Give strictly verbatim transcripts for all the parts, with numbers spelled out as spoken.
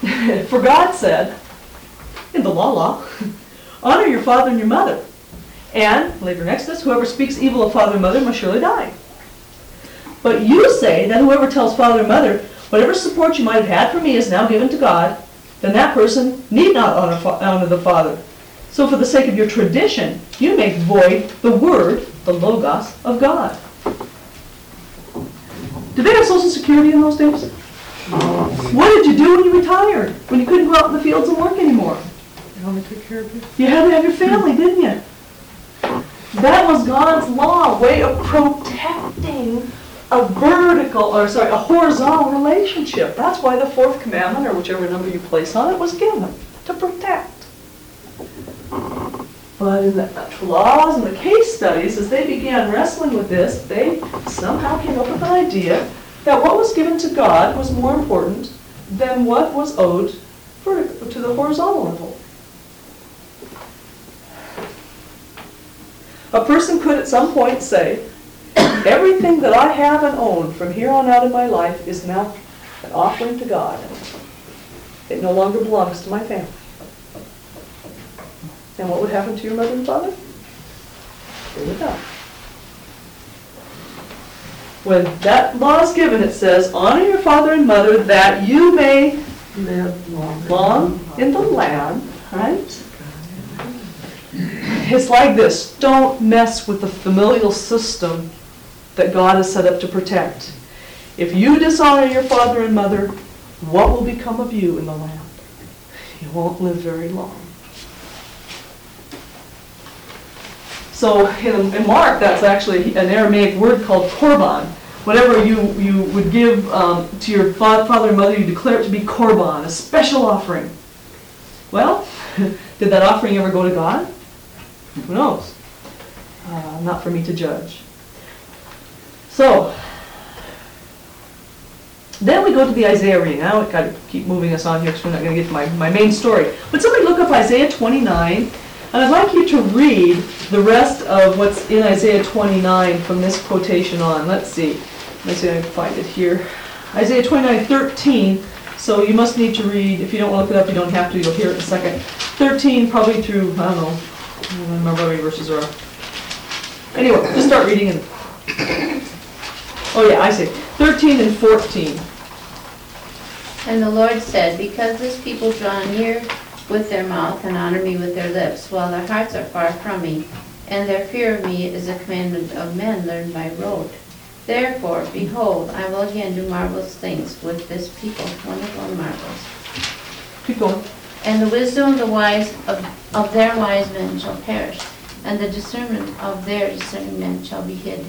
For God said, in the law law, honor your father and your mother. And, later next to this, whoever speaks evil of father and mother must surely die. But you say that whoever tells father and mother, whatever support you might have had from me is now given to God, then that person need not honor, honor the father. So for the sake of your tradition, you make void the word, the logos, of God. Did they have Social Security in those days? What did you do when you retired? When you couldn't go out in the fields and work anymore? You only took care of you. You had to have your family, didn't you? That was God's law, way of protecting a vertical, or sorry, a horizontal relationship. That's why the fourth commandment, or whichever number you place on it, was given, to protect. But in the natural laws and the case studies, as they began wrestling with this, they somehow came up with an idea that what was given to God was more important than what was owed for, to the horizontal level. A person could at some point say, everything that I have and own from here on out in my life is now an offering to God. It no longer belongs to my family. And what would happen to your mother and father? They would die. When that law is given, it says, honor your father and mother that you may Live long. long in the land, right? It's like this. Don't mess with the familial system that God has set up to protect. If you dishonor your father and mother, what will become of you in the land? You won't live very long. So in, in Mark, that's actually an Aramaic word called korban. Whatever you, you would give um, to your father and mother, you declare it to be korban, a special offering. Well, did that offering ever go to God? Who knows? Uh, not for me to judge. So, then we go to the Isaiah reading. Now I've got to keep moving us on here because we're not going to get to my, my main story. But somebody look up Isaiah twenty-nine, and I'd like you to read the rest of what's in Isaiah twenty-nine from this quotation on. Let's see. Let's see if I can find it here. Isaiah twenty-nine, thirteen. So you must need to read, if you don't want to look it up, you don't have to, you'll hear it in a second. thirteen probably through, I don't know, I don't remember how many verses are. Anyway, just start reading and oh yeah, I see. thirteen and fourteen. And the Lord said, because this people draw near with their mouth and honor me with their lips, while their hearts are far from me, and their fear of me is a commandment of men learned by rote. Therefore, behold, I will again do marvelous things with this people, wonderful and marvelous. Keep going. And the wisdom of the wise of, of their wise men shall perish, and the discernment of their discerning men shall be hid.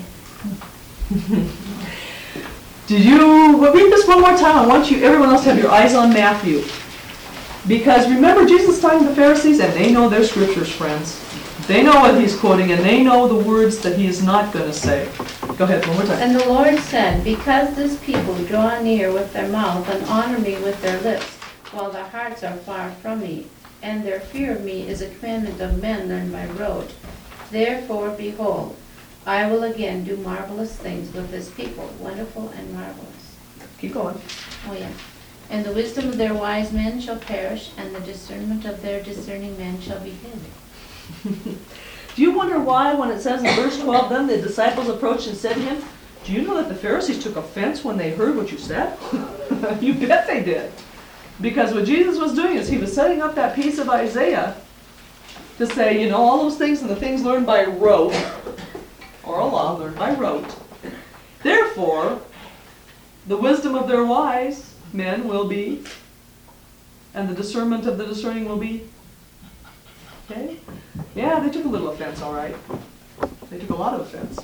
Did you well, read this one more time? I want you, everyone else, to have your eyes on Matthew. Because remember, Jesus is talking to the Pharisees, and they know their scriptures, friends. They know what he's quoting, and they know the words that he is not going to say. Go ahead, one more time. And the Lord said, because this people draw near with their mouth and honor me with their lips, while their hearts are far from me, and their fear of me is a commandment of men learned by rote. Therefore, behold, I will again do marvelous things with this people, wonderful and marvelous. Keep going. Oh yeah. And the wisdom of their wise men shall perish, and the discernment of their discerning men shall be hid. Do you wonder why, when it says in verse twelve, then the disciples approached and said to him, do you know that the Pharisees took offense when they heard what you said? You bet they did. Because what Jesus was doing is he was setting up that piece of Isaiah to say, you know, all those things and the things learned by rote, or a law learned by rote. Therefore, the wisdom of their wise men will be, and the discernment of the discerning will be. Okay? Yeah, they took a little offense, all right. They took a lot of offense.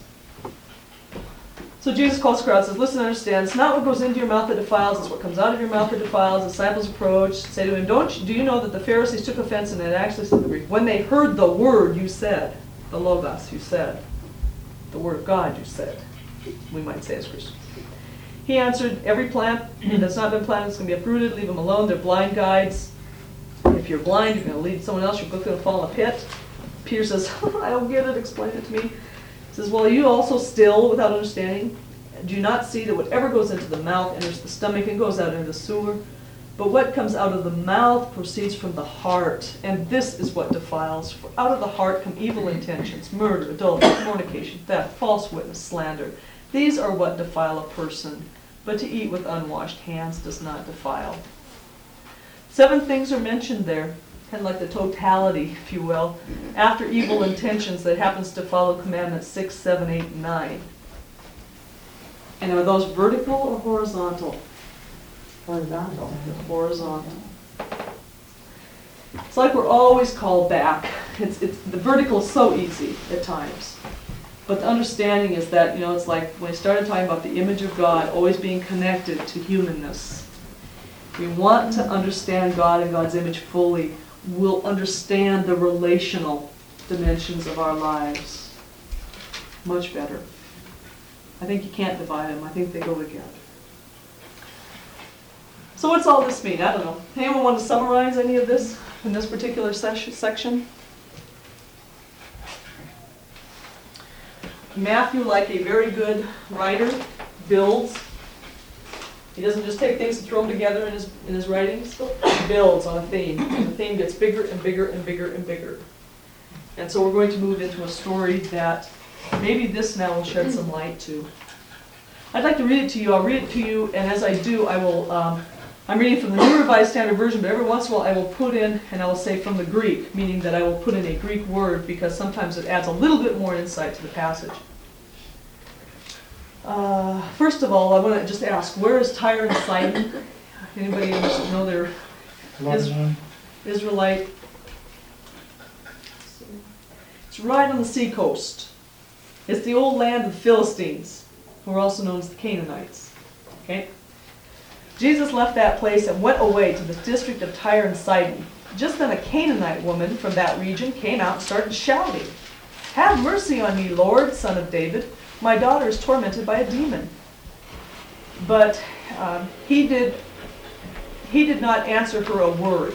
So Jesus calls the crowd and says, listen, understand, it's not what goes into your mouth that defiles, it's what comes out of your mouth that defiles. The disciples approach, say to him, Don't you, do you know that the Pharisees took offense, and it actually said the Greek, when they heard the word you said, the logos you said, the word of God you said, we might say as Christians. He answered, every plant that's not been planted is going to be uprooted, leave them alone, they're blind guides. If you're blind, you're going to lead someone else, you're both going to fall in a pit. Peter says, I don't get it, explain it to me. He says, well, you also still, without understanding, do you not see that whatever goes into the mouth enters the stomach and goes out into the sewer? But what comes out of the mouth proceeds from the heart, and this is what defiles. For out of the heart come evil intentions, murder, adultery, fornication, theft, false witness, slander. These are what defile a person, but to eat with unwashed hands does not defile. Seven things are mentioned there, kind of like the totality, if you will, after evil intentions that happens to follow commandments six, seven, eight, and nine. And are those vertical or horizontal? Horizontal. Horizontal. It's like we're always called back. It's, it's, the vertical is so easy at times. But the understanding is that, you know, it's like when I started talking about the image of God always being connected to humanness. We want to understand God and God's image fully. We'll understand the relational dimensions of our lives much better. I think you can't divide them. I think they go together. So what's all this mean? I don't know. Anyone want to summarize any of this in this particular ses- section? Matthew, like a very good writer, builds. He doesn't just take things and throw them together in his, in his writings. He builds on a theme. And the theme gets bigger and bigger and bigger and bigger. And so we're going to move into a story that maybe this now will shed some light to. I'd like to read it to you. I'll read it to you, and as I do, I will, um, I'm reading from the New Revised Standard Version, but every once in a while I will put in, and I will say from the Greek, meaning that I will put in a Greek word because sometimes it adds a little bit more insight to the passage. Uh, first of all, I want to just ask, where is Tyre and Sidon? Anybody know their Lebanon. Israelite? It's right on the sea coast. It's the old land of the Philistines, who are also known as the Canaanites. Okay? Jesus left that place and went away to the district of Tyre and Sidon. Just then a Canaanite woman from that region came out and started shouting, "Have mercy on me, Lord, Son of David. My daughter is tormented by a demon." But um, he did he did not answer her a word.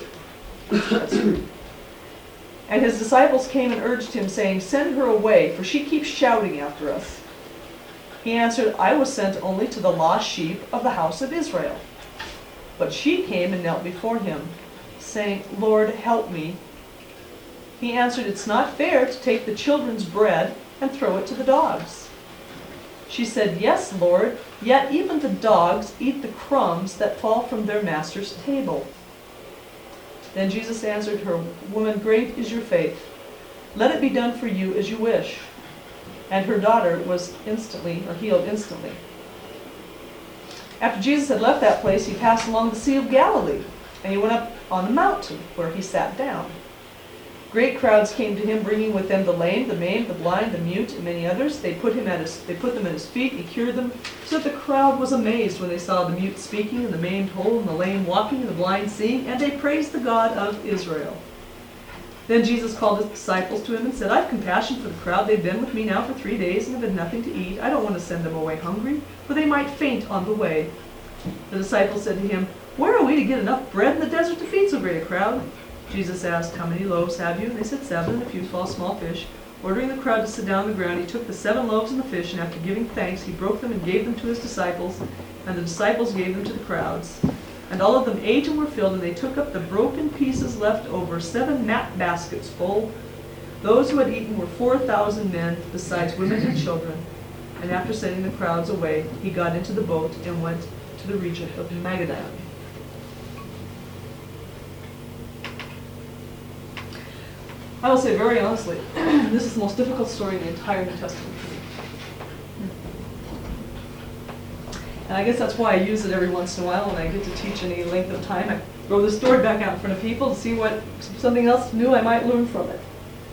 And his disciples came and urged him, saying, "Send her away, for she keeps shouting after us." He answered, "I was sent only to the lost sheep of the house of Israel." But she came and knelt before him, saying, "Lord, help me." He answered, "It's not fair to take the children's bread and throw it to the dogs." She said, "Yes, Lord, yet even the dogs eat the crumbs that fall from their master's table." Then Jesus answered her, "Woman, great is your faith. Let it be done for you as you wish." And her daughter was instantly, or healed instantly. After Jesus had left that place, he passed along the Sea of Galilee, and he went up on the mountain, where he sat down. Great crowds came to him, bringing with them the lame, the maimed, the blind, the mute, and many others. They put him at his, they put them at his feet, and he cured them, so that the crowd was amazed when they saw the mute speaking, and the maimed whole, and the lame walking, and the blind seeing, and they praised the God of Israel. Then Jesus called his disciples to him and said, "I have compassion for the crowd. They've been with me now for three days and have had nothing to eat. I don't want to send them away hungry, for they might faint on the way." The disciples said to him, "Where are we to get enough bread in the desert to feed so great a crowd?" Jesus asked, "How many loaves have you?" And they said, "Seven, and a few small fish." Ordering the crowd to sit down on the ground, he took the seven loaves and the fish, and after giving thanks, he broke them and gave them to his disciples, and the disciples gave them to the crowds. And all of them ate and were filled, and they took up the broken pieces left over, seven mat baskets full. Those who had eaten were four thousand men, besides women and children. And after sending the crowds away, he got into the boat and went to the region of Magadan. I will say very honestly, this is the most difficult story in the entire New Testament for me. And I guess that's why I use it every once in a while when I get to teach any length of time. I throw the story back out in front of people to see what something else new I might learn from it.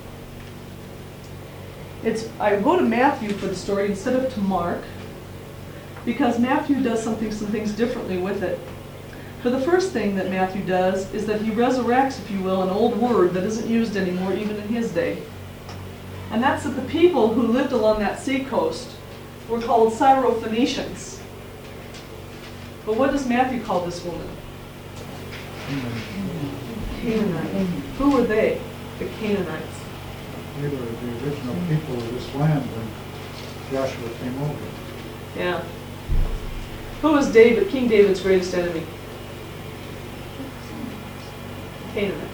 It's I go to Matthew for the story instead of to Mark, because Matthew does something some things differently with it. For the first thing that Matthew does is that he resurrects, if you will, an old word that isn't used anymore even in his day. And that's that the people who lived along that seacoast were called Syrophoenicians. But what does Matthew call this woman? Canaanite. Who were they? The Canaanites. They were the original people of this land when Joshua came over. Yeah. Who was David, King David's greatest enemy? Canaanites.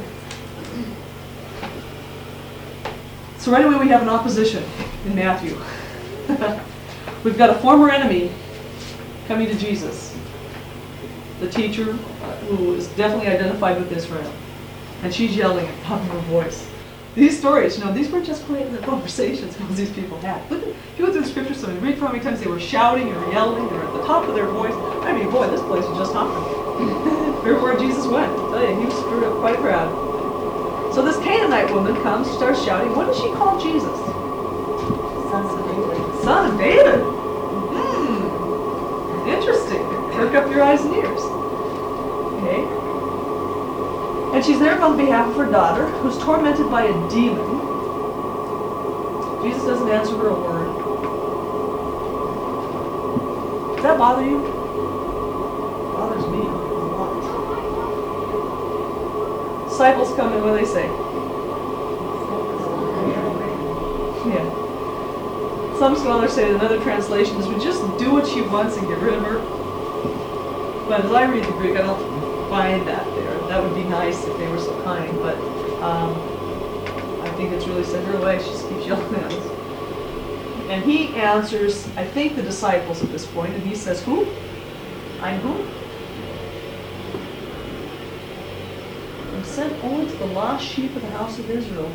So right away we have an opposition in Matthew. We've got a former enemy coming to Jesus, the teacher uh, who is definitely identified with Israel. And she's yelling at the top of her voice. These stories, you know, these weren't just quiet conversations most these people had. Look at, if you go through the scriptures, so read through how many times they were shouting or yelling or at the top of their voice. I mean, boy, this place was just hopping. Everywhere Jesus went, I tell you, he was screwed up quite a crowd. So this Canaanite woman comes, starts shouting. What does she call Jesus? Sons of David. Son of David. Hmm. Interesting. Perk up your eyes and ears. Okay. And she's there on behalf of her daughter, who's tormented by a demon. Jesus doesn't answer her a word. Does that bother you? It bothers me a lot. Disciples come in, what do they say? Yeah. Some scholars say that another translation is, we just do what she wants and get rid of her. But as I read the Greek, I don't find that there. That would be nice if they were so kind, but um, I think it's really send her away. She just keeps yelling at us. And he answers, I think, the disciples at this point, and he says, who? I'm who? I'm sent only to the lost sheep of the house of Israel.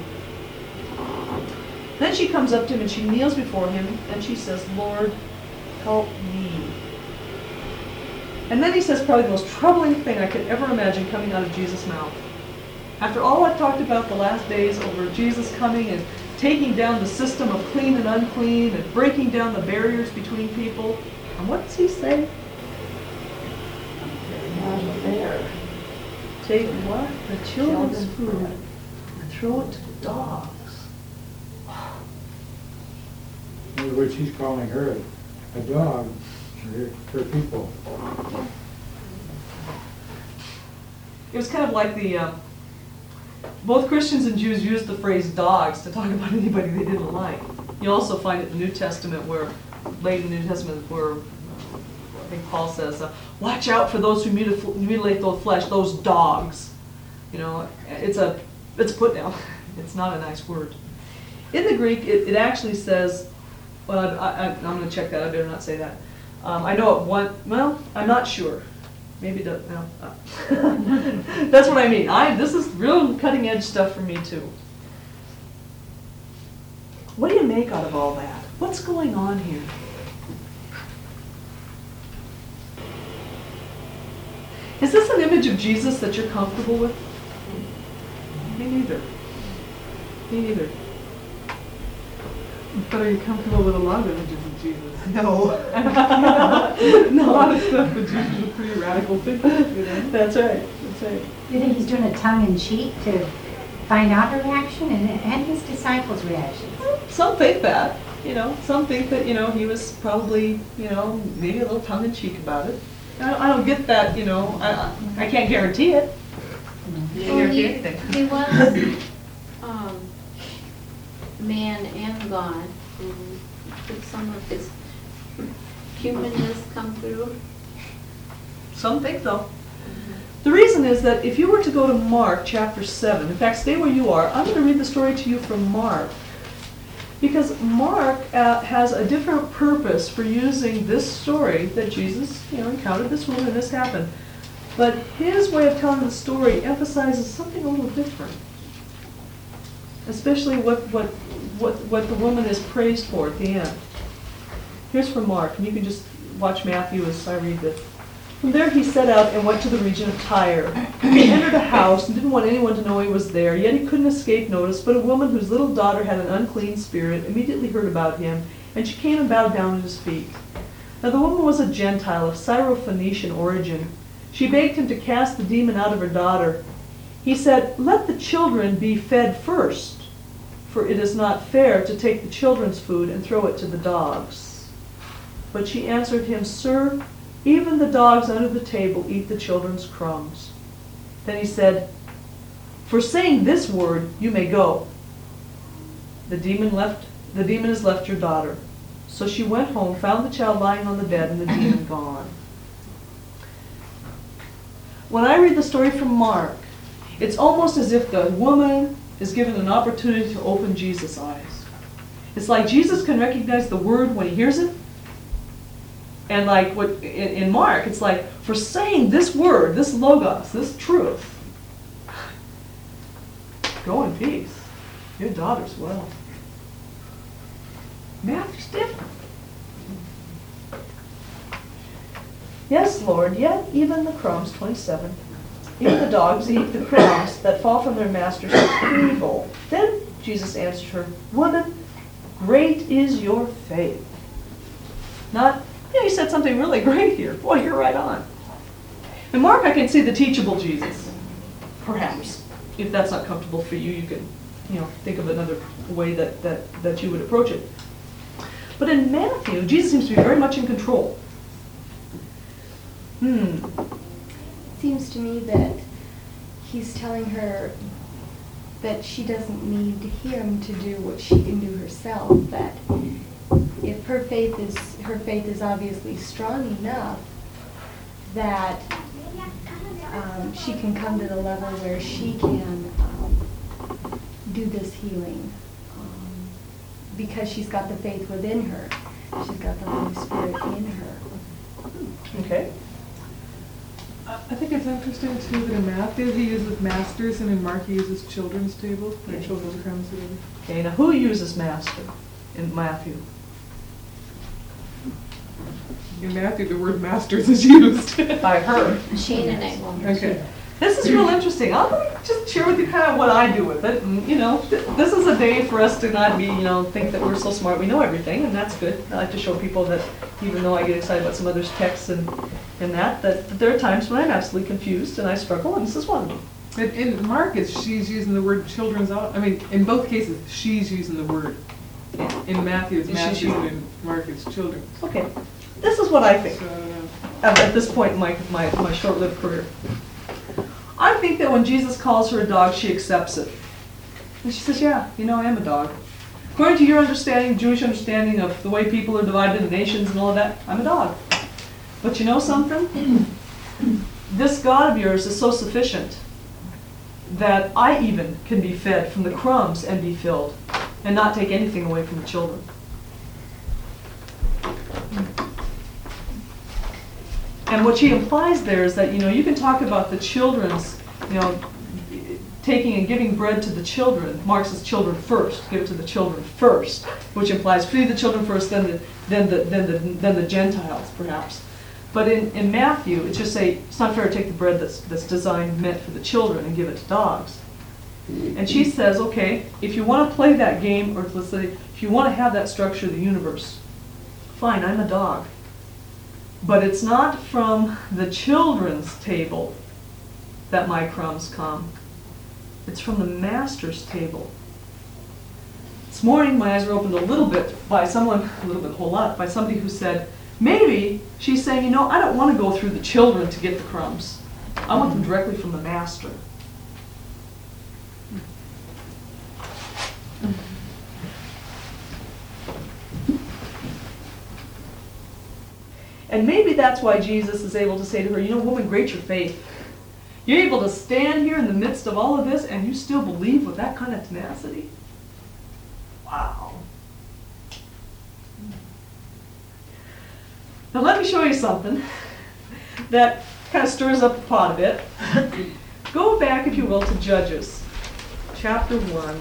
Then she comes up to him and she kneels before him and she says, Lord, help me. And then he says probably the most troubling thing I could ever imagine coming out of Jesus' mouth. After all I've talked about the last days over Jesus coming and taking down the system of clean and unclean and breaking down the barriers between people, and what does he say? Not there. Take what? The children's food and throw it to the dogs. In other words, he's calling her a dog, her, her people. It was kind of like the, um, both Christians and Jews used the phrase dogs to talk about anybody they didn't like. You also find it in the New Testament where, late in the New Testament, where uh, I think Paul says, uh, watch out for those who mutil- mutilate the flesh, those dogs. You know, it's a, it's a put down. It's not a nice word. In the Greek, it, it actually says, well, I, I, I'm going to check that. I better not say that. Um, I know it one. Well, I'm not sure. Maybe the, no. Uh. That's what I mean. I this is real cutting edge stuff for me too. What do you make out of all that? What's going on here? Is this an image of Jesus that you're comfortable with? Me neither. Me neither. But are you comfortable with a lot of images of Jesus? No. A No. lot of stuff, but Jesus was a pretty radical figure, you know? That's right. That's right. You think he's doing a tongue-in-cheek to find out her reaction and, and his disciples' reactions? Some think that, you know, some think that, you know, he was probably, you know, maybe a little tongue-in-cheek about it. I don't, I don't get that, you know, I, I can't guarantee it. You can't Well, guarantee he, anything. he was um, man and God. And did some of his humanness come through? Some think so. The reason is that if you were to go to Mark chapter seven, in fact, stay where you are, I'm going to read the story to you from Mark. Because Mark uh, has a different purpose for using this story that Jesus, you know, encountered this woman and this happened. But his way of telling the story emphasizes something a little different. Especially what, what, what, what the woman is praised for at the end. Here's from Mark, and you can just watch Matthew as I read this. From there he set out and went to the region of Tyre. He entered a house and didn't want anyone to know he was there, yet he couldn't escape notice, but a woman whose little daughter had an unclean spirit immediately heard about him, and she came and bowed down at his feet. Now the woman was a Gentile of Syrophoenician origin. She begged him to cast the demon out of her daughter. He said, "Let the children be fed first, for it is not fair to take the children's food and throw it to the dogs." But she answered him, "Sir, even the dogs under the table eat the children's crumbs." Then he said, "For saying this word, you may go. The demon left, the demon has left your daughter." So she went home, found the child lying on the bed, and the demon gone. When I read the story from Mark, It's almost as if the woman is given an opportunity to open Jesus' eyes. It's like Jesus can recognize the word when he hears it. And like what in, in Mark, it's like, for saying this word, this logos, this truth, go in peace. Your daughter's well. Matthew's different. Yes, Lord, yet even the crumbs, twenty-seven, even the dogs eat the crumbs that fall from their master's table. Then Jesus answered her, Woman, great is your faith. Not, yeah, he said something really great here. Boy, you're right on. In Mark, I can see the teachable Jesus, perhaps. If that's not comfortable for you, you can, you know, think of another way that, that, that you would approach it. But in Matthew, Jesus seems to be very much in control. Hmm. Seems to me that he's telling her that she doesn't need him to do what she can do herself, that if her faith is her faith is obviously strong enough that um, she can come to the level where she can um, do this healing um, because she's got the faith within her. She's got the Holy Spirit in her. Okay. I think it's interesting too that in Matthew he uses masters and in Mark he uses children's tables, or Yeah. children's crumbs. Whatever. Okay, now who uses master in Matthew? In Matthew the word masters is used. By her. Shane and I will. Okay. This is real interesting. I'll just share with you kind of what I do with it. And, you know, th- this is a day for us to not be, you know, think that we're so smart, we know everything, and that's good. I like to show people that even though I get excited about some other texts and, and that, that, that there are times when I'm absolutely confused and I struggle, and this is one of them. But in Mark, it's she's using the word children's out. I mean, in both cases, she's using the word. In Matthew, it's Is she masters, using- and in Mark, it's children. Okay, this is what I think. So, I don't know. at, at this point in my, my, my short-lived career. I think that when Jesus calls her a dog, she accepts it. And she says, yeah, you know, I am a dog. According to your understanding, Jewish understanding of the way people are divided into nations and all of that, I'm a dog. But you know something? This God of yours is so sufficient that I even can be fed from the crumbs and be filled and not take anything away from the children. And what she implies there is that, you know, you can talk about the children's, you know, taking and giving bread to the children. Mark says children first, give it to the children first, which implies feed the children first, then the, then the, then the, then the Gentiles, perhaps. But in, in Matthew, it's just say, it's not fair to take the bread that's, that's designed, meant for the children and give it to dogs. And she says, okay, if you want to play that game, or let's say, if you want to have that structure of the universe, fine, I'm a dog. But it's not from the children's table that my crumbs come. It's from the master's table. This morning, my eyes were opened a little bit by someone, a little bit, a whole lot, by somebody who said, maybe she's saying, you know, I don't want to go through the children to get the crumbs. I want them directly from the master. And maybe that's why Jesus is able to say to her, you know, woman, great your faith. You're able to stand here in the midst of all of this and you still believe with that kind of tenacity? Wow. Now let me show you something that kind of stirs up the pot a bit. Go back, if you will, to Judges, chapter one.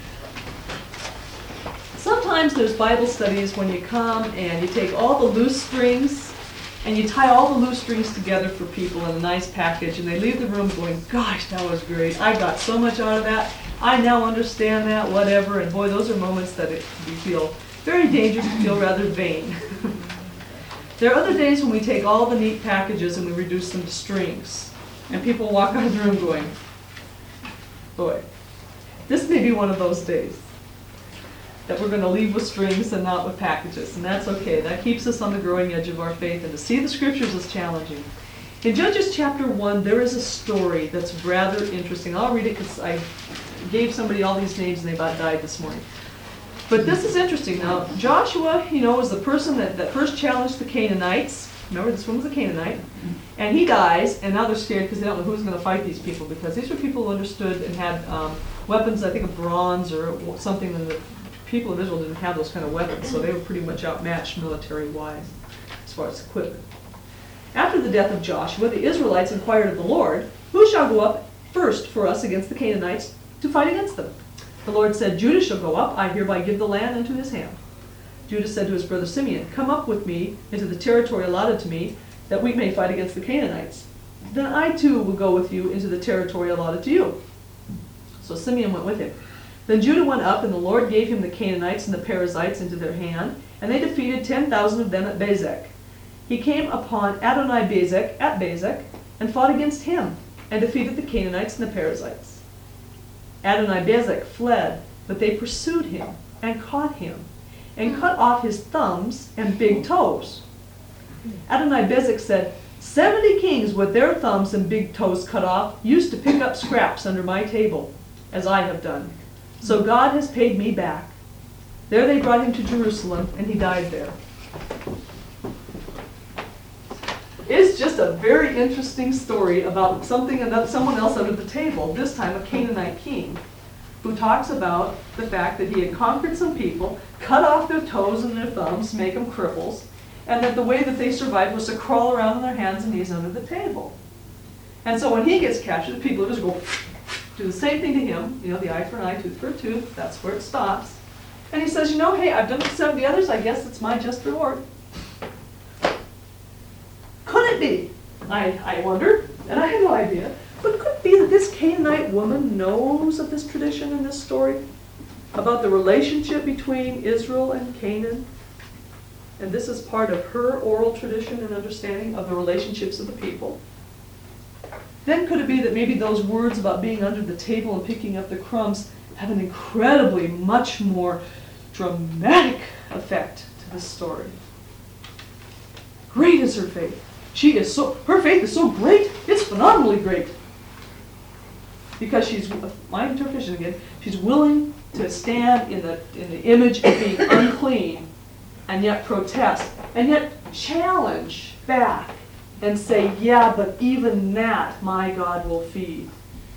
Sometimes there's Bible studies when you come and you take all the loose strings and you tie all the loose strings together for people in a nice package, and they leave the room going, gosh, that was great. I got so much out of that. I now understand that, whatever. And boy, those are moments that it, we feel very dangerous, to feel rather vain. There are other days when we take all the neat packages and we reduce them to strings. And people walk out of the room going, boy, this may be one of those days that we're going to leave with strings and not with packages. And that's okay. That keeps us on the growing edge of our faith. And to see the scriptures is challenging. In Judges chapter one, there is a story that's rather interesting. I'll read it because I gave somebody all these names and they about died this morning. But this is interesting. Now, Joshua, you know, was the person that, that first challenged the Canaanites. remember this one was a Canaanite, and he dies, and now they're scared because they don't know who's going to fight these people, because these were people who understood and had um, weapons, I think of bronze or something, and the people of Israel didn't have those kind of weapons, so they were pretty much outmatched military-wise as far as equipment. After the death of Joshua, the Israelites inquired of the Lord, who shall go up first for us against the Canaanites to fight against them? The Lord said, Judah shall go up, I hereby give the land into his hand. Judah said to his brother Simeon, come up with me into the territory allotted to me, that we may fight against the Canaanites. Then I too will go with you into the territory allotted to you. So Simeon went with him. Then Judah went up, and the Lord gave him the Canaanites and the Perizzites into their hand, and they defeated ten thousand of them at Bezek. He came upon Adoni-Bezek at Bezek, and fought against him, and defeated the Canaanites and the Perizzites. Adoni-Bezek fled, but they pursued him, and caught him, and cut off his thumbs and big toes. Adoni-Bezek said, Seventy kings with their thumbs and big toes cut off used to pick up scraps under my table, as I have done. So God has paid me back. There they brought him to Jerusalem, and he died there. It's just a very interesting story about something about someone else under the table, this time a Canaanite king, who talks about the fact that he had conquered some people, cut off their toes and their thumbs, make them cripples, and that the way that they survived was to crawl around on their hands and knees under the table. And so when he gets captured, the people just go do the same thing to him, you know, the eye for an eye, tooth for a tooth, that's where it stops. And he says, you know, hey, I've done it to seventy others, I guess it's my just reward. Could it be, I, I wonder, and I have no idea, but could it be that this Canaanite woman knows of this tradition in this story? About the relationship between Israel and Canaan? And this is part of her oral tradition and understanding of the relationships of the people. Then could it be that maybe those words about being under the table and picking up the crumbs have an incredibly much more dramatic effect to this story? Great is her faith. She is so, her faith is so great, it's phenomenally great. Because she's, my interpretation again, she's willing to stand in the, in the image of being unclean and yet protest, and yet challenge back and say, yeah, but even that my God will feed.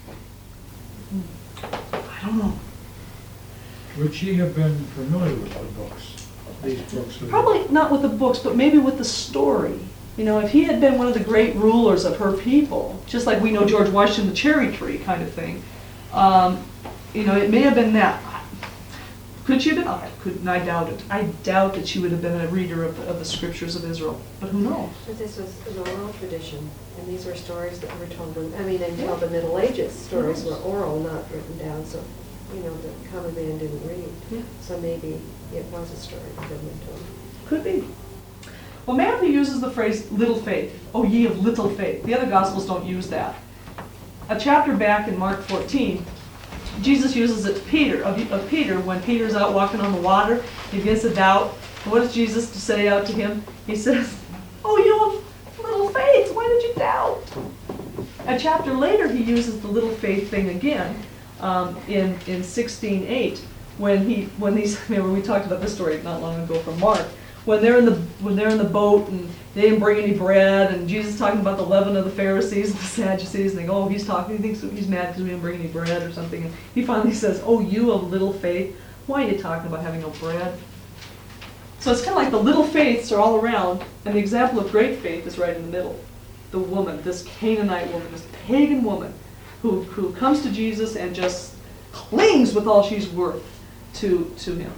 I don't know. Would she have been familiar with the books, these books? Probably not with the books, but maybe with the story. You know, if he had been one of the great rulers of her people, just like we know George Washington, the cherry tree kind of thing, um, you know, it may have been that. Could she have been? I couldn't. I doubt it. I doubt that she would have been a reader of, of the scriptures of Israel. But who knows? But this was an oral tradition, and these were stories that were told. In, I mean, until the Middle Ages, stories were oral, not written down. So, you know, the common man didn't read. Yeah. So maybe it was a story that had been told. Could be. Well, Matthew uses the phrase little faith. Oh, ye of little faith. The other Gospels don't use that. A chapter back in Mark fourteen, Jesus uses it to Peter, of, of Peter, when Peter's out walking on the water, he begins to doubt. And what does Jesus say out to him? He says, oh, you of little faith, why did you doubt? A chapter later, he uses the little faith thing again um, in, in sixteen eight, when he, when these, remember we talked about this story not long ago from Mark, when they're in the when they're in the boat and they didn't bring any bread, and Jesus is talking about the leaven of the Pharisees and the Sadducees, and they go, oh, he's talking, he thinks he's mad because we didn't bring any bread or something, and he finally says, oh, you of little faith, why are you talking about having no bread? So it's kind of like the little faiths are all around, and the example of great faith is right in the middle. The woman, this Canaanite woman, this pagan woman, who, who comes to Jesus and just clings with all she's worth to, to him.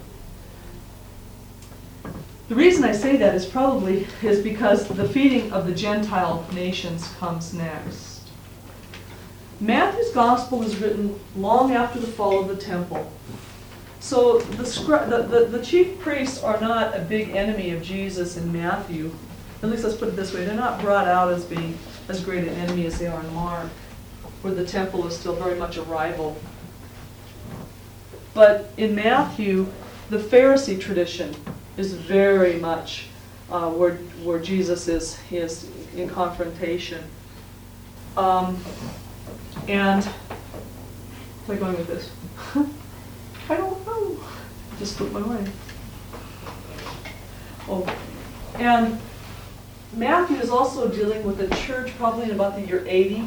The reason I say that is probably is because the feeding of the Gentile nations comes next. Matthew's gospel is written long after the fall of the temple. So the, scri- the, the, the chief priests are not a big enemy of Jesus in Matthew. At least let's put it this way, they're not brought out as being as great an enemy as they are in Mark, where the temple is still very much a rival. But in Matthew, the Pharisee tradition is very much uh, where where Jesus is is in confrontation. Um, and where am I going with this? I don't know. Just put my mind. Oh, and Matthew is also dealing with a church probably in about the year eighty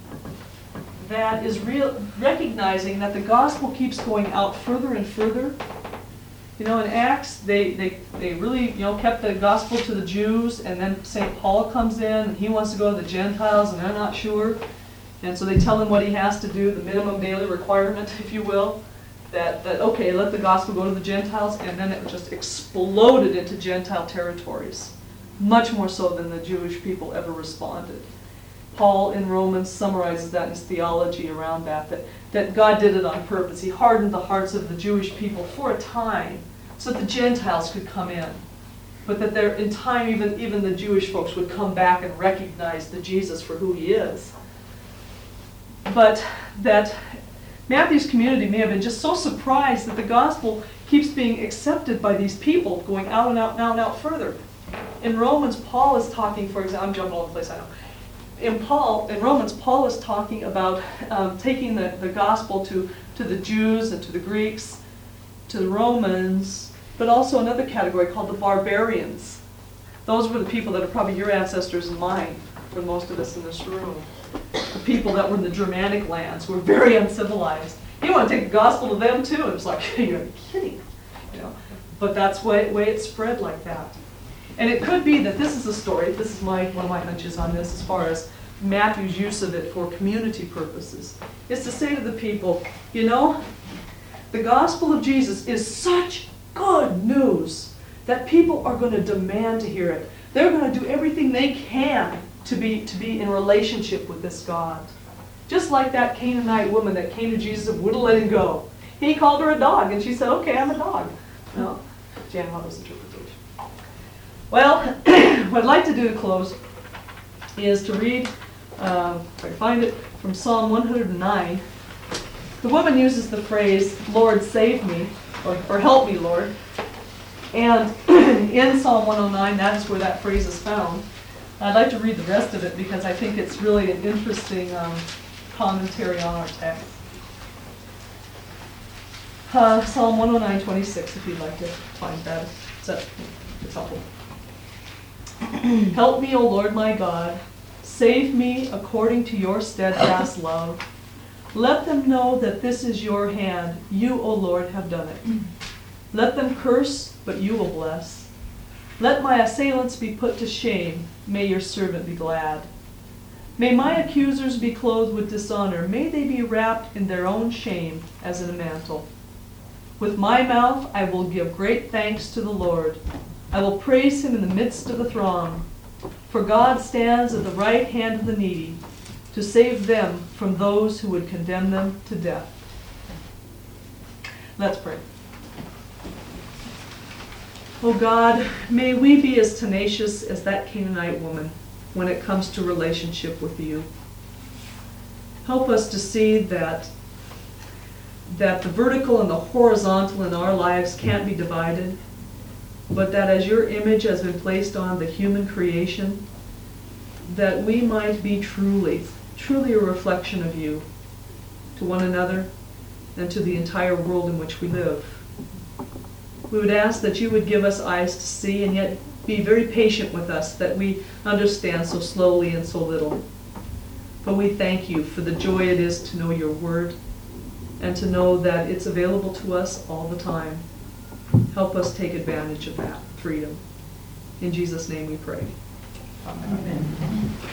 that is real, recognizing that the gospel keeps going out further and further. You know, in Acts, they, they, they really, you know, kept the gospel to the Jews, and then Saint Paul comes in, and he wants to go to the Gentiles, and they're not sure. And so they tell him what he has to do, the minimum daily requirement, if you will, that, that okay, let the gospel go to the Gentiles, and then it just exploded into Gentile territories, much more so than the Jewish people ever responded. Paul in Romans summarizes that in his theology around that, that, that God did it on purpose. He hardened the hearts of the Jewish people for a time so that the Gentiles could come in. But that there, in time, even, even the Jewish folks would come back and recognize the Jesus for who he is. But that Matthew's community may have been just so surprised that the gospel keeps being accepted by these people, going out and out and out and out further. In Romans, Paul is talking, for example, I'm jumping all over the place, I know. In Paul, in Romans, Paul is talking about um, taking the, the gospel to, to the Jews and to the Greeks, to the Romans, but also another category called the barbarians. Those were the people that are probably your ancestors and mine, for most of us in this room. The people that were in the Germanic lands, who were very uncivilized. You want to take the gospel to them too? And it's like, you're kidding. You know? But that's the way, way it spread like that. And it could be that this is a story, this is my one of my hunches on this as far as Matthew's use of it for community purposes, is to say to the people, you know, the gospel of Jesus is such good news that people are going to demand to hear it. They're going to do everything they can to be, to be in relationship with this God. Just like that Canaanite woman that came to Jesus and wouldn't let him go. He called her a dog, and she said, okay, I'm a dog. No, Jan Hutto's interpretation. Well, what I'd like to do to close is to read, uh, if I find it, from Psalm one hundred nine. The woman uses the phrase, Lord, save me, or, or help me, Lord. And in Psalm one oh nine, that is where that phrase is found. I'd like to read the rest of it because I think it's really an interesting um, commentary on our text. Uh, Psalm one oh nine, twenty-six, if you'd like to find that. So, it's helpful. Help me, O Lord my God. Save me according to your steadfast love. Let them know that this is your hand. You, O Lord, have done it. Let them curse, but you will bless. Let my assailants be put to shame. May your servant be glad. May my accusers be clothed with dishonor. May they be wrapped in their own shame as in a mantle. With my mouth I will give great thanks to the Lord. I will praise him in the midst of the throng. For God stands at the right hand of the needy to save them from those who would condemn them to death. Let's pray. Oh God, may we be as tenacious as that Canaanite woman when it comes to relationship with you. Help us to see that, that the vertical and the horizontal in our lives can't be divided, but that as your image has been placed on the human creation, that we might be truly, truly a reflection of you to one another and to the entire world in which we live. We would ask that you would give us eyes to see and yet be very patient with us, that we understand so slowly and so little. But we thank you for the joy it is to know your word and to know that it's available to us all the time. Help us take advantage of that freedom. In Jesus' name we pray. Amen. Amen.